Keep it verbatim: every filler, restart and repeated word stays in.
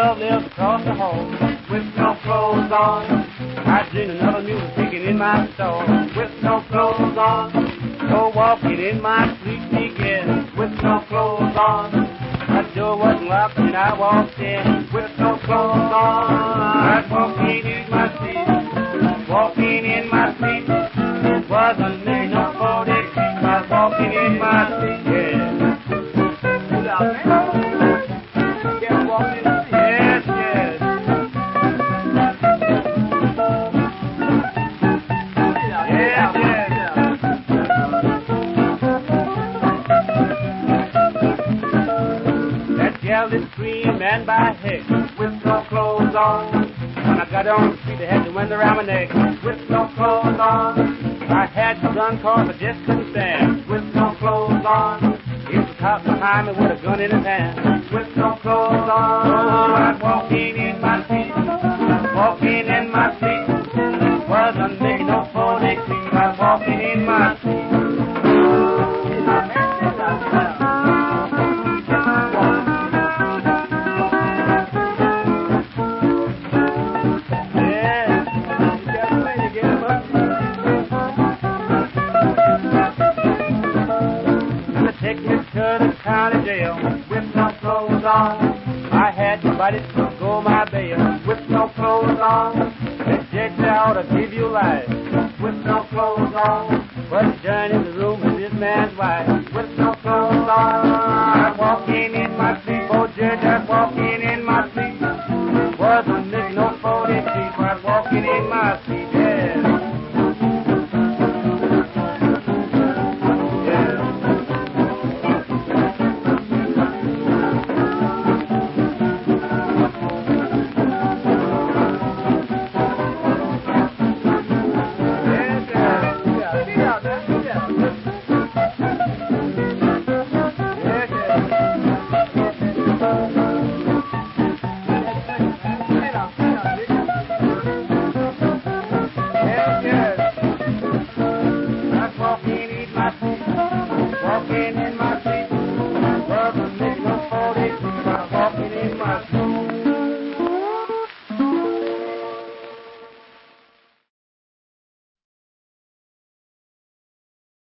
love lives across the hall with no clothes on. I drink another music picking in my store with no clothes on. So walking in my sleep begins with no clothes on. That door wasn't locked and I walked in with no clothes on. I was walking in my sleep, walking in my sleep. Wasn't there no forty feet. I was walking in my sleep, yeah. Yeah, walking in sleep. Yes, yes. Yes, yes. That gal is scream and by heck with no clothes on. When I got on the street, I had the wind around my neck with no clothes on. I had the gun cause I just couldn't stand with no clothes on. He was a cop behind me with a gun in his hand with no clothes on. Oh, I'm walking in my sleep, walking in my sleep. Wasn't making no forty feet. I'm walking in my sleep. Take me to the county jail with no clothes on. I had somebody to go my bail with no clothes on. The judge said I ought to give you life with no clothes on. But the judge in the room is this man's wife with no clothes on. I'm walking in my sleep, oh judge, I'm walking in my sleep. Wasn't making no forty feet, I'm walking in my sleep, yeah. Walking in